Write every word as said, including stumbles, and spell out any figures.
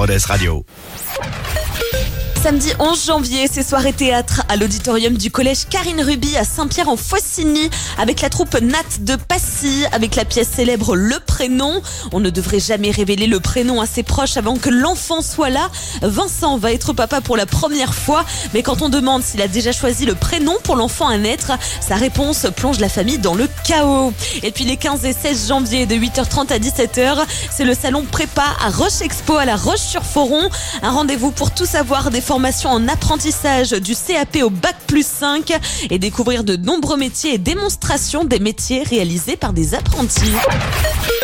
Rodez Radio. Samedi onze janvier, c'est soirée théâtre à l'auditorium du collège Karine Ruby à Saint-Pierre-en-Faucigny avec la troupe Nat de Passy, avec la pièce célèbre Le Prénom. On ne devrait jamais révéler le prénom à ses proches avant que l'enfant soit là. Vincent va être papa pour la première fois, mais quand on demande s'il a déjà choisi le prénom pour l'enfant à naître, sa réponse plonge la famille dans le chaos. Et puis les quinze et seize janvier de huit heures trente à dix-sept heures, c'est le salon Prépa à Roche Expo à La Roche-sur-Foron. Un rendez-vous pour tout savoir des formation en apprentissage du C A P au bac plus cinq et découvrir de nombreux métiers et démonstrations des métiers réalisés par des apprentis.